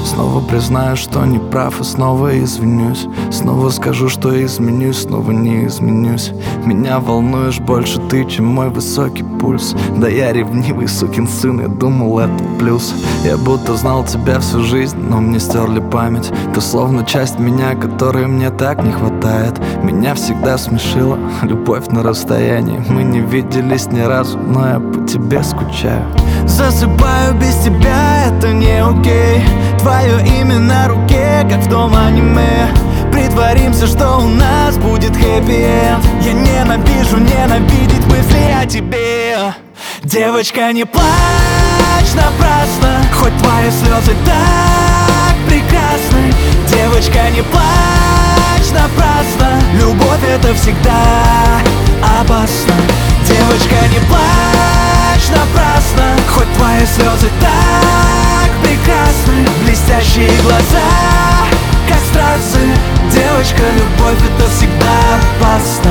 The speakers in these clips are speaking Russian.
Снова признаю, что не прав, и снова извинюсь. Снова скажу, что изменюсь, снова не изменюсь. Меня волнуешь больше ты, чем мой высокий пульс. Да я ревнивый сукин сын, я думал, это плюс. Я будто знал тебя всю жизнь, но мне стерли память. Ты словно часть меня, которой мне так не хватает. Меня всегда смешила любовь на расстоянии. Мы не виделись ни разу, но я по тебе скучаю. Засыпаю без тебя, это не окей. Твое имя на руке, как в том аниме. Притворимся, что у нас будет хэппи-энд. Я ненавижу ненавидеть мысли о тебе. Девочка, не плачь напрасно, хоть твои слезы так прекрасны. Девочка, не плачь напрасно, любовь это всегда опасно. Девочка, не плачь напрасно, хоть твои слезы так прекрасны. Блестящие глаза, как стразы. Девочка, любовь это всегда опасно.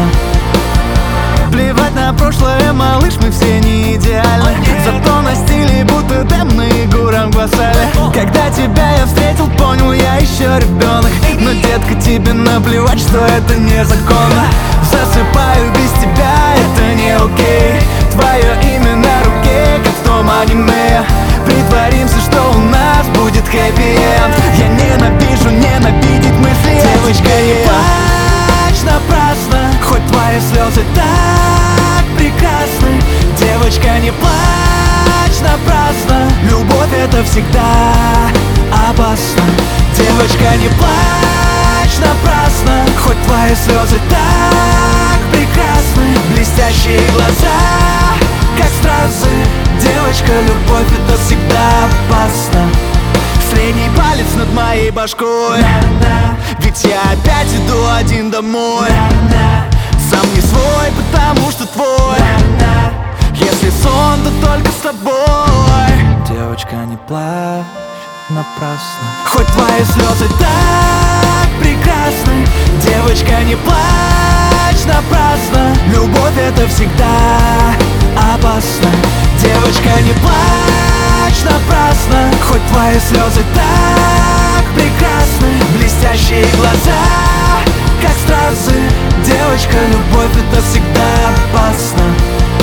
Плевать на прошлое, малыш, мы все не идеальны. Зато на стиле будто демны Гурам Гвасали. Когда тебя я встретил, понял, я еще ребенок. Но, детка, тебе наплевать, что это незаконно. Засыпаю без тебя, это не окей. Твое имя на руке, как в том аниме. Притворимся, что у нас будет хэппи-энд. Я ненавижу ненавидеть мысли. Девочка, не плачь напрасно, хоть твои слезы так прекрасны. Девочка, не плачь напрасно, любовь это всегда опасно. Девочка, не плачь напрасно, хоть твои слезы так прекрасны. Блестящие глаза, как стразы. Девочка, любовь это всегда опасно. Средний палец над моей башкой, ведь я опять иду один домой. Сам не свой, потому что твой. Если сон, то только с тобой. Девочка, не плачь напрасно, хоть твои слезы так прекрасны. Девочка, не плачь напрасно, любовь это всегда опасно. Девочка, не плачь напрасно, хоть твои слезы так прекрасны. Блестящие глаза, как стразы. Девочка, любовь это всегда опасно.